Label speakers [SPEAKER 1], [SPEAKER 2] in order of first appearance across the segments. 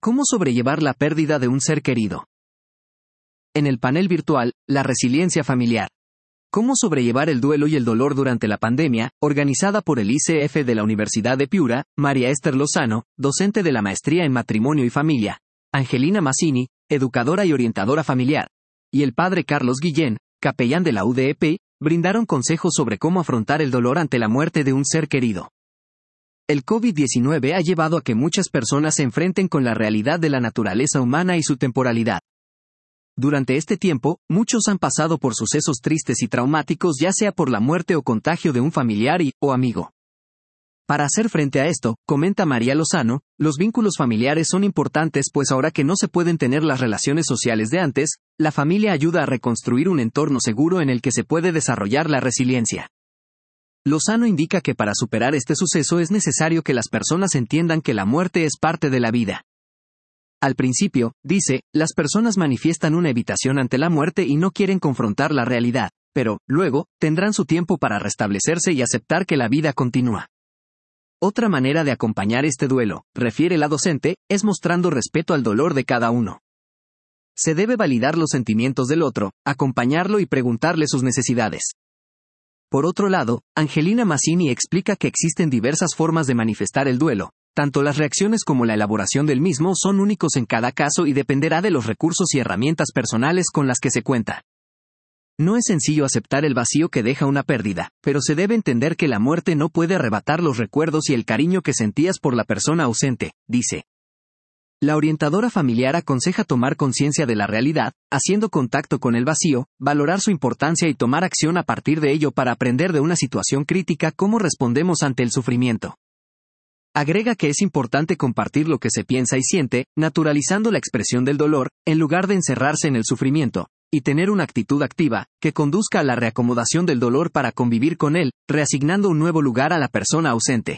[SPEAKER 1] ¿Cómo sobrellevar la pérdida de un ser querido? En el panel virtual, la resiliencia familiar. ¿Cómo sobrellevar el duelo y el dolor durante la pandemia?, organizada por el ICF de la Universidad de Piura, María Esther Lozano, docente de la Maestría en Matrimonio y Familia, Angelina Mazzini, educadora y orientadora familiar, y el padre Carlos Guillén, capellán de la UDEP, brindaron consejos sobre cómo afrontar el dolor ante la muerte de un ser querido. El COVID-19 ha llevado a que muchas personas se enfrenten con la realidad de la naturaleza humana y su temporalidad. Durante este tiempo, muchos han pasado por sucesos tristes y traumáticos, ya sea por la muerte o contagio de un familiar o amigo. Para hacer frente a esto, comenta María Lozano, los vínculos familiares son importantes, pues ahora que no se pueden tener las relaciones sociales de antes, la familia ayuda a reconstruir un entorno seguro en el que se puede desarrollar la resiliencia. Lozano indica que para superar este suceso es necesario que las personas entiendan que la muerte es parte de la vida. Al principio, dice, las personas manifiestan una evitación ante la muerte y no quieren confrontar la realidad, pero, luego, tendrán su tiempo para restablecerse y aceptar que la vida continúa. Otra manera de acompañar este duelo, refiere la docente, es mostrando respeto al dolor de cada uno. Se debe validar los sentimientos del otro, acompañarlo y preguntarle sus necesidades. Por otro lado, Angelina Mazzini explica que existen diversas formas de manifestar el duelo. Tanto las reacciones como la elaboración del mismo son únicos en cada caso y dependerá de los recursos y herramientas personales con las que se cuenta. No es sencillo aceptar el vacío que deja una pérdida, pero se debe entender que la muerte no puede arrebatar los recuerdos y el cariño que sentías por la persona ausente, dice. La orientadora familiar aconseja tomar conciencia de la realidad, haciendo contacto con el vacío, valorar su importancia y tomar acción a partir de ello para aprender de una situación crítica cómo respondemos ante el sufrimiento. Agrega que es importante compartir lo que se piensa y siente, naturalizando la expresión del dolor, en lugar de encerrarse en el sufrimiento, y tener una actitud activa, que conduzca a la reacomodación del dolor para convivir con él, reasignando un nuevo lugar a la persona ausente.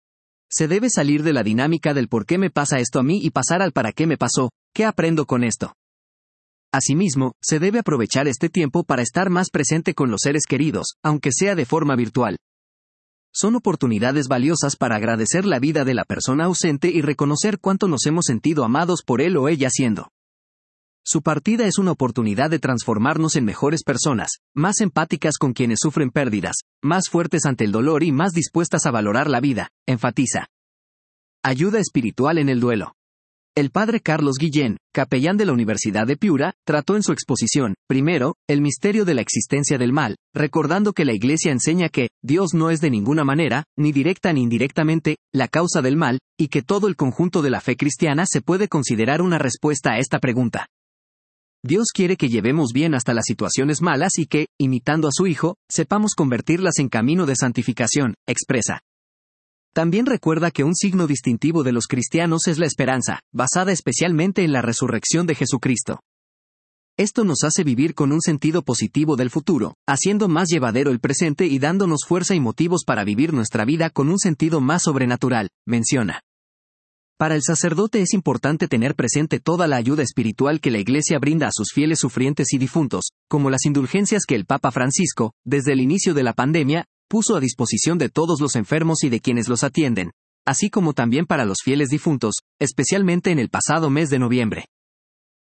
[SPEAKER 1] Se debe salir de la dinámica del por qué me pasa esto a mí y pasar al para qué me pasó, qué aprendo con esto. Asimismo, se debe aprovechar este tiempo para estar más presente con los seres queridos, aunque sea de forma virtual. Son oportunidades valiosas para agradecer la vida de la persona ausente y reconocer cuánto nos hemos sentido amados por él o ella siendo. Su partida es una oportunidad de transformarnos en mejores personas, más empáticas con quienes sufren pérdidas, más fuertes ante el dolor y más dispuestas a valorar la vida, enfatiza. Ayuda espiritual en el duelo. El padre Carlos Guillén, capellán de la Universidad de Piura, trató en su exposición, primero, el misterio de la existencia del mal, recordando que la Iglesia enseña que Dios no es de ninguna manera, ni directa ni indirectamente, la causa del mal, y que todo el conjunto de la fe cristiana se puede considerar una respuesta a esta pregunta. Dios quiere que llevemos bien hasta las situaciones malas y que, imitando a su Hijo, sepamos convertirlas en camino de santificación, expresa. También recuerda que un signo distintivo de los cristianos es la esperanza, basada especialmente en la resurrección de Jesucristo. Esto nos hace vivir con un sentido positivo del futuro, haciendo más llevadero el presente y dándonos fuerza y motivos para vivir nuestra vida con un sentido más sobrenatural, menciona. Para el sacerdote es importante tener presente toda la ayuda espiritual que la Iglesia brinda a sus fieles sufrientes y difuntos, como las indulgencias que el Papa Francisco, desde el inicio de la pandemia, puso a disposición de todos los enfermos y de quienes los atienden, así como también para los fieles difuntos, especialmente en el pasado mes de noviembre.